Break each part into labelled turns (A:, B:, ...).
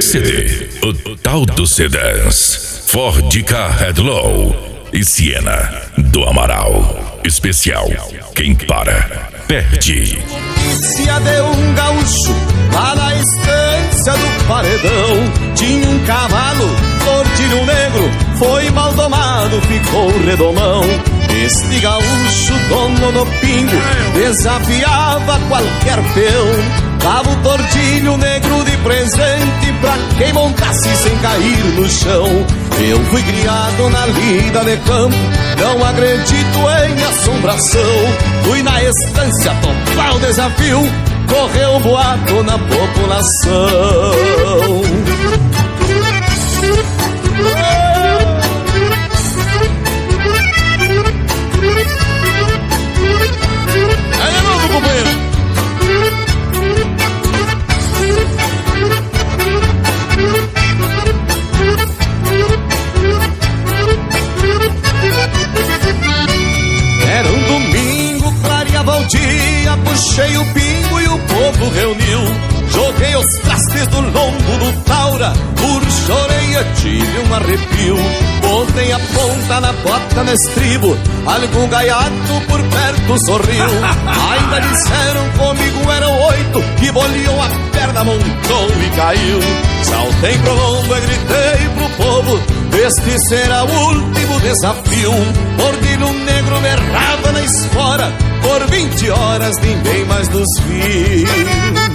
A: TCD, o tal do Sedãs, Ford Ka Headlow e Siena do Amaral. Especial, quem para, perde.
B: Notícia de um gaúcho lá na estância do Paredão. Tinha um cavalo, tordilho negro, foi mal domado, ficou redomão. Este gaúcho, dono do pingo, desafiava qualquer peão. Dava o tordilho negro de presente pra quem montasse sem cair no chão. Eu fui criado na lida de campo, não acredito em assombração. Fui na estância topar o desafio, correu boato na população. É de novo, companheiro. Era um domingo, clareava o dia, puxei o pingo e o povo reuniu. Joguei os trastes do lombo do taura, puxo a orelha, tive um arrepio. Botei a ponta na bota no estribo, algum gaiato por perto sorriu. Ainda disseram comigo eram 8, que boleou a perna, montou e caiu. Saltei pro lombo e gritei pro povo, este será o último desafio. Tordilho negro me errava na espora, por 20 horas ninguém mais nos viu.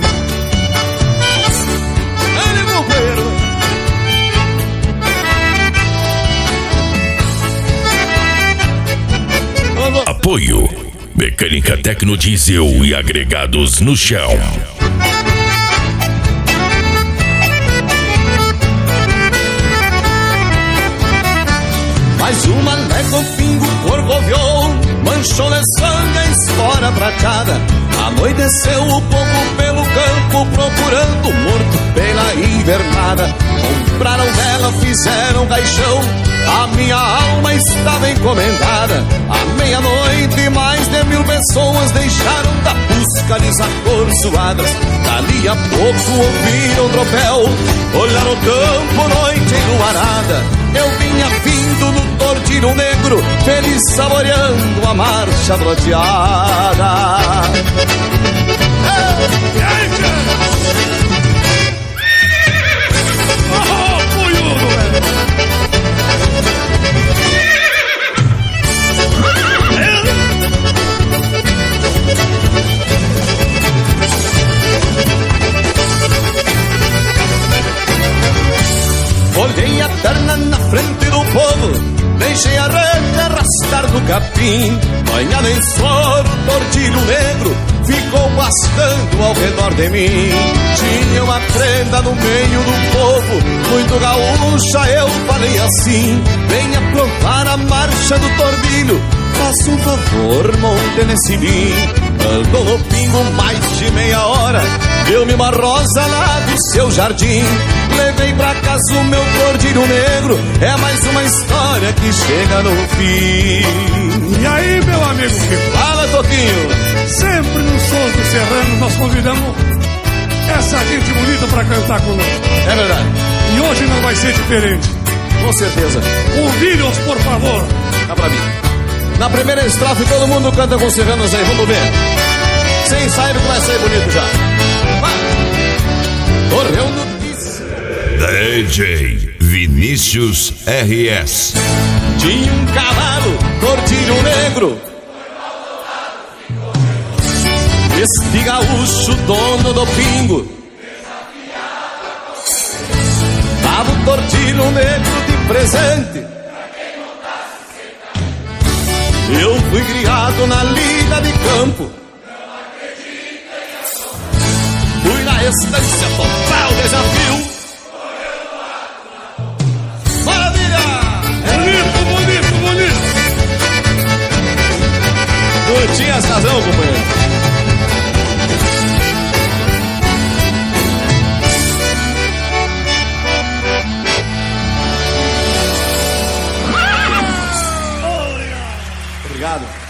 A: Apoio Mecânica Tecnodiesel e agregados no chão.
B: Mais uma légua, o pingo corcoviou, manchou de sangue a espora prateada. Anoiteceu o povo pelo campo, procurando o morto pela invernada. Compraram vela, fizeram caixão, a minha alma estava encomendada. À meia-noite, mais de 1000 pessoas deixaram da busca desacorçoadas. Dali a pouco ouviram tropel, olharam o campo, noite enluarada. Eu vinha vindo no tordilho negro, feliz saboreando a marcha troteada. Olhei a perna na frente do povo, deixei a rede arrastar no capim. Banhado em suor, o tordilho negro ficou pastando ao redor de mim. Tinha uma prenda no meio do povo, muito gaúcha, eu falei assim: venha provar a marcha do tordilho, faça um favor, monte nesse mim. Andou no pingo mais de meia hora, deu-me uma rosa lá do seu jardim. Levei pra casa o meu tordilho negro, é mais uma história que chega no fim.
C: E aí, meu amigo Kiko?
B: Fala, Toquinho.
C: Sempre nos Sons do Serrano nós convidamos essa gente bonita pra cantar conosco.
B: É verdade.
C: E hoje não vai ser diferente.
B: Com certeza.
C: Convide-os, por favor.
B: Dá pra mim. Na primeira estrofe todo mundo canta com os serranos aí, vamos ver. Sem ensaio que vai sair bonito já. Vai. Correu no
A: DJ Vinícius RS.
B: Tinha um cavalo, tordilho negro, este gaúcho, dono do pingo, dava o tordilho negro de presente. Eu fui criado na lida de campo, fui na estância total desafio. Tu tinhas razão, companheiro. Obrigado.